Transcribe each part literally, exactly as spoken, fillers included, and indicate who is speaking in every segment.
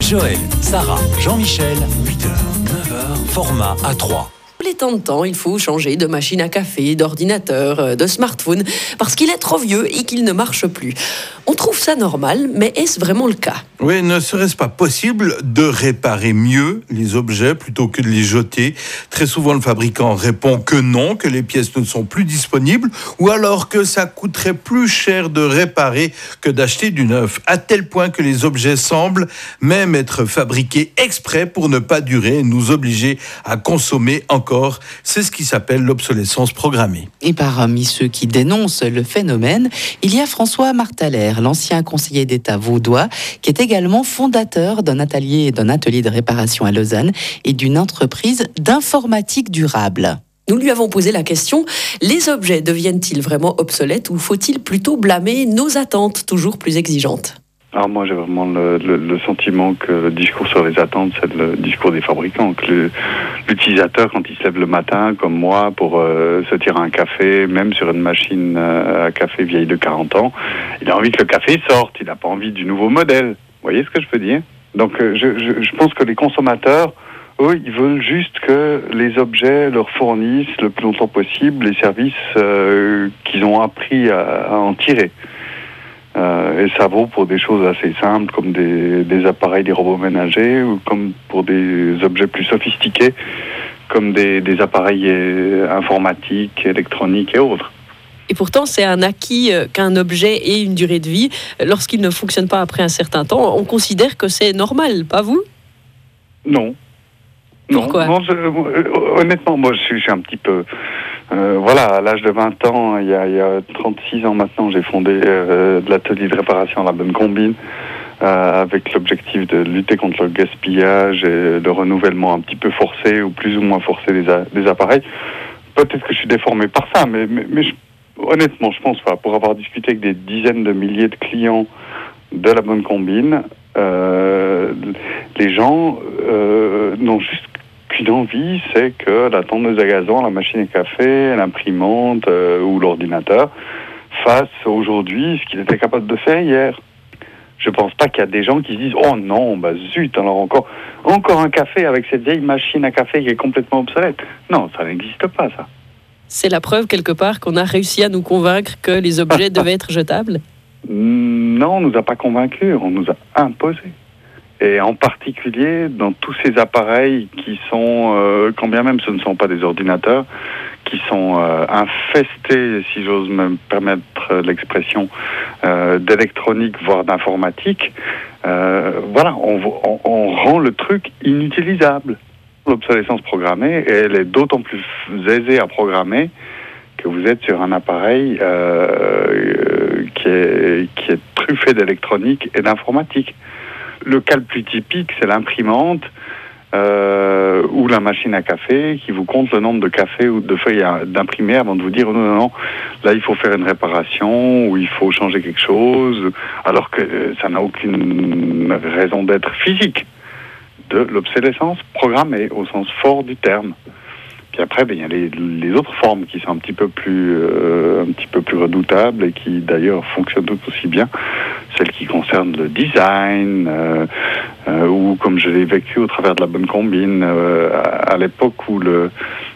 Speaker 1: Joël, Sarah, Jean-Michel, huit heures, neuf heures, format A trois.
Speaker 2: Il est temps de temps, il faut changer de machine à café, d'ordinateur, de smartphone, parce qu'il est trop vieux et qu'il ne marche plus. On trouve ça normal, mais est-ce vraiment le cas ?
Speaker 3: Oui, ne serait-ce pas possible de réparer mieux les objets plutôt que de les jeter ? Très souvent, le fabricant répond que non, que les pièces ne sont plus disponibles, ou alors que ça coûterait plus cher de réparer que d'acheter du neuf, à tel point que les objets semblent même être fabriqués exprès pour ne pas durer et nous obliger à consommer encore. C'est ce qui s'appelle l'obsolescence programmée.
Speaker 4: Et parmi ceux qui dénoncent le phénomène, il y a François Martalher, l'ancien conseiller d'État vaudois, qui est également fondateur d'un atelier, d'un atelier de réparation à Lausanne et d'une entreprise d'informatique durable.
Speaker 2: Nous lui avons posé la question, les objets deviennent-ils vraiment obsolètes ou faut-il plutôt blâmer nos attentes toujours plus exigeantes ?
Speaker 5: Alors moi j'ai vraiment le, le, le sentiment que le discours sur les attentes, c'est le discours des fabricants, que le, l'utilisateur quand il se lève le matin, comme moi, pour euh, se tirer un café, même sur une machine euh, à café vieille de quarante ans, il a envie que le café sorte, il n'a pas envie du nouveau modèle. Vous voyez ce que je veux dire ? Donc euh, je, je, je pense que les consommateurs, eux, ils veulent juste que les objets leur fournissent le plus longtemps possible les services euh, qu'ils ont appris à, à en tirer. Euh, et ça vaut pour des choses assez simples comme des, des appareils, des robots ménagers, ou comme pour des objets plus sophistiqués comme des, des appareils euh, informatiques, électroniques et autres.
Speaker 2: Et pourtant, c'est un acquis euh, qu'un objet ait une durée de vie. Lorsqu'il ne fonctionne pas après un certain temps, on considère que c'est normal, pas vous ?
Speaker 5: Non.
Speaker 2: Pourquoi ?
Speaker 5: Non, non je, euh, honnêtement, moi je suis, je suis un petit peu... Euh, voilà, à l'âge de vingt ans, il y a, il y a trente-six ans maintenant, j'ai fondé euh, de l'atelier de réparation à la Bonne Combine euh, avec l'objectif de lutter contre le gaspillage et le renouvellement un petit peu forcé ou plus ou moins forcé des, a- des appareils. Peut-être que je suis déformé par ça, mais, mais, mais je, honnêtement, je pense pas. Pour avoir discuté avec des dizaines de milliers de clients de la Bonne Combine, euh, les gens euh, n'ont juste qu'une envie, c'est que la tondeuse à gazon, la machine à café, l'imprimante euh, ou l'ordinateur fassent aujourd'hui ce qu'il était capable de faire hier. Je pense pas qu'il y a des gens qui se disent « Oh non, bah zut, alors encore, encore un café avec cette vieille machine à café qui est complètement obsolète. » Non, ça n'existe pas, ça.
Speaker 2: C'est la preuve, quelque part, qu'on a réussi à nous convaincre que les objets devaient être jetables ?
Speaker 5: Non, on nous a pas convaincus, on nous a imposé. Et en particulier dans tous ces appareils qui sont, euh, quand bien même ce ne sont pas des ordinateurs, qui sont euh, infestés, si j'ose me permettre l'expression, euh, d'électronique, voire d'informatique, euh, voilà, on, on, on rend le truc inutilisable. L'obsolescence programmée, elle est d'autant plus aisée à programmer que vous êtes sur un appareil euh, qui est, qui est truffé d'électronique et d'informatique. Le cas le plus typique, c'est l'imprimante euh, ou la machine à café qui vous compte le nombre de cafés ou de feuilles à, d'imprimer avant de vous dire oh non, non, non, là il faut faire une réparation ou il faut changer quelque chose, alors que euh, ça n'a aucune raison d'être physique. De l'obsolescence programmée au sens fort du terme. Puis après, ben, il y a les, les autres formes qui sont un petit peu plus, euh, un petit peu plus redoutables et qui d'ailleurs fonctionnent tout aussi bien. Celles qui concernent le design euh, euh, ou comme je l'ai vécu au travers de la Bonne Combine euh, à, à l'époque où le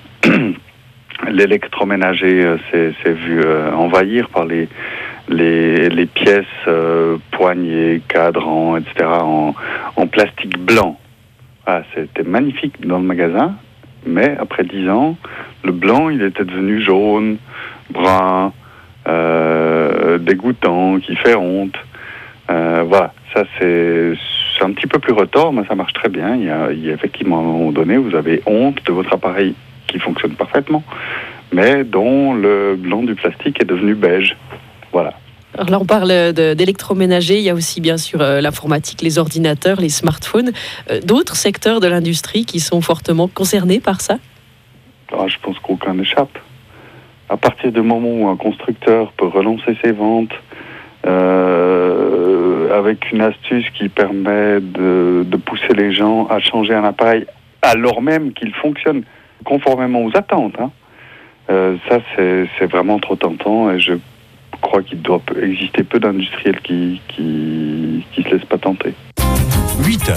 Speaker 5: l'électroménager euh, s'est, s'est vu euh, envahir par les les, les pièces euh, poignées, cadrans, et cetera en, en plastique blanc. Ah, c'était magnifique dans le magasin. Mais après dix ans, le blanc, il était devenu jaune, brun, euh, dégoûtant, qui fait honte. Euh, voilà, ça c'est, c'est un petit peu plus retors, mais ça marche très bien. Il y, a, il y a effectivement, à un moment donné, vous avez honte de votre appareil qui fonctionne parfaitement, mais dont le blanc du plastique est devenu beige. Voilà.
Speaker 2: Alors là, on parle de, d'électroménager, il y a aussi bien sûr euh, l'informatique, les ordinateurs, les smartphones. Euh, d'autres secteurs de l'industrie qui sont fortement concernés par ça ?
Speaker 5: Ah, je pense qu'aucun n'échappe. À partir du moment où un constructeur peut relancer ses ventes euh, avec une astuce qui permet de, de pousser les gens à changer un appareil alors même qu'il fonctionne conformément aux attentes, hein, euh, ça c'est, c'est vraiment trop tentant et je Je crois qu'il doit exister peu d'industriels qui, qui, qui se laissent pas tenter.
Speaker 1: huit heures,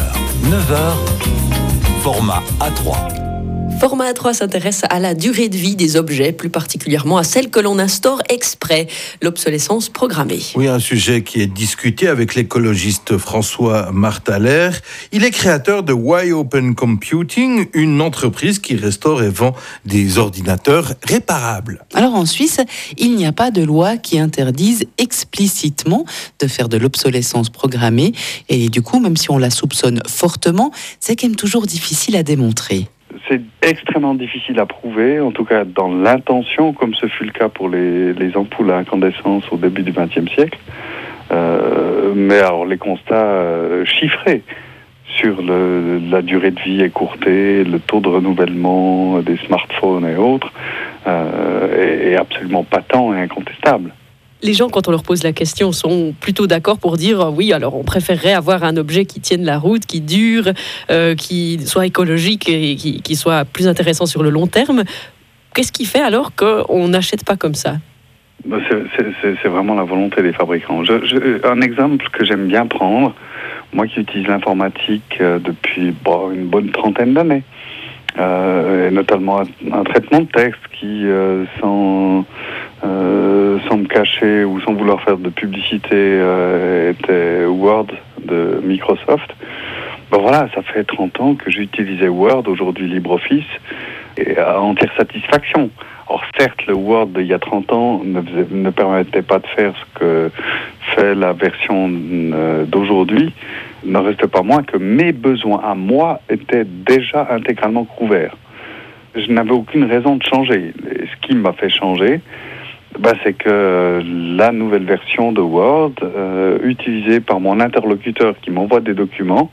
Speaker 1: neuf heures, format A trois.
Speaker 2: Format A trois s'intéresse à la durée de vie des objets, plus particulièrement à celle que l'on instaure exprès, l'obsolescence programmée.
Speaker 3: Oui, un sujet qui est discuté avec l'écologiste François Marthaler. Il est créateur de Y Open Computing, une entreprise qui restaure et vend des ordinateurs réparables.
Speaker 4: Alors en Suisse, il n'y a pas de loi qui interdise explicitement de faire de l'obsolescence programmée. Et du coup, même si on la soupçonne fortement, c'est quand même toujours difficile à démontrer.
Speaker 5: C'est extrêmement difficile à prouver, en tout cas dans l'intention, comme ce fut le cas pour les, les ampoules à incandescence au début du vingtième siècle. Euh, mais alors les constats euh, chiffrés sur le, la durée de vie écourtée, le taux de renouvellement des smartphones et autres, euh, est, est absolument patent et incontestable.
Speaker 2: Les gens, quand on leur pose la question, sont plutôt d'accord pour dire oui, alors on préférerait avoir un objet qui tienne la route, qui dure, euh, qui soit écologique et qui, qui soit plus intéressant sur le long terme. Qu'est-ce qui fait alors qu'on n'achète pas comme ça ?
Speaker 5: c'est, c'est, c'est vraiment la volonté des fabricants. Je, je, un exemple que j'aime bien prendre, moi qui utilise l'informatique depuis bon, une bonne trentaine d'années, euh, et notamment un, un traitement de texte qui, euh, sans... Euh, sans me cacher ou sans vouloir faire de publicité, euh, était Word de Microsoft. Ben voilà, ça fait trente ans que j'utilisais Word, aujourd'hui LibreOffice, et à entière satisfaction. Or certes, le Word d'il y a trente ans ne, faisait, ne permettait pas de faire ce que fait la version euh, d'aujourd'hui, n'en reste pas moins que mes besoins à moi étaient déjà intégralement couverts. Je n'avais aucune raison de changer. Et ce qui m'a fait changer, bah, c'est que la nouvelle version de Word, euh, utilisée par mon interlocuteur qui m'envoie des documents,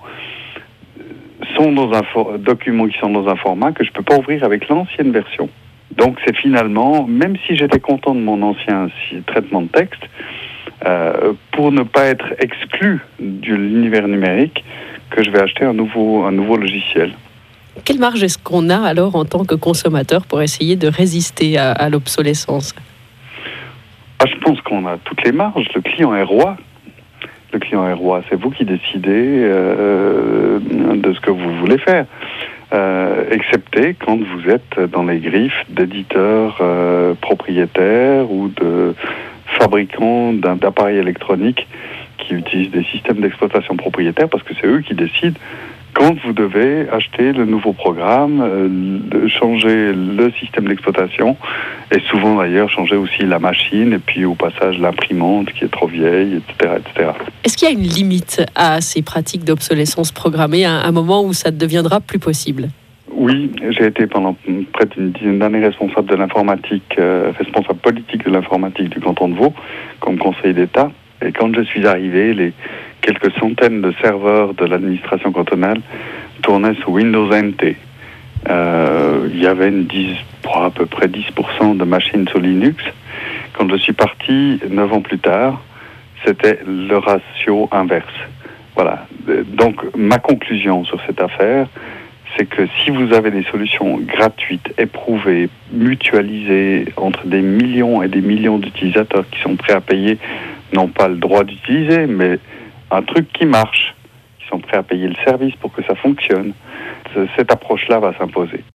Speaker 5: sont dans un for- documents qui sont dans un format que je ne peux pas ouvrir avec l'ancienne version. Donc c'est finalement, même si j'étais content de mon ancien traitement de texte, euh, pour ne pas être exclu de l'univers numérique, que je vais acheter un nouveau, un nouveau logiciel.
Speaker 2: Quelle marge est-ce qu'on a alors en tant que consommateur pour essayer de résister à, à l'obsolescence ?
Speaker 5: Ah, je pense qu'on a toutes les marges. Le client est roi. Le client est roi. C'est vous qui décidez euh, de ce que vous voulez faire. Euh, excepté quand vous êtes dans les griffes d'éditeurs euh, propriétaires ou de fabricants d'un, d'appareils électroniques qui utilisent des systèmes d'exploitation propriétaires, parce que c'est eux qui décident quand vous devez acheter le nouveau programme, euh, changer le système d'exploitation, et souvent d'ailleurs changer aussi la machine, et puis au passage l'imprimante qui est trop vieille, et cetera, et cetera.
Speaker 2: Est-ce qu'il y a une limite à ces pratiques d'obsolescence programmée, à un moment où ça deviendra plus possible ?
Speaker 5: Oui, j'ai été pendant près d'une dizaine d'années responsable de l'informatique, euh, responsable politique de l'informatique du canton de Vaud, comme conseiller d'État. Et quand je suis arrivé, les quelques centaines de serveurs de l'administration cantonale tournaient sous Windows N T. Euh, il y avait une dix, à peu près dix pour cent de machines sous Linux. Quand je suis parti, neuf ans plus tard, c'était le ratio inverse. Voilà. Donc, ma conclusion sur cette affaire, c'est que si vous avez des solutions gratuites, éprouvées, mutualisées entre des millions et des millions d'utilisateurs qui sont prêts à payer, non pas le droit d'utiliser, mais un truc qui marche, qui sont prêts à payer le service pour que ça fonctionne, cette approche-là va s'imposer.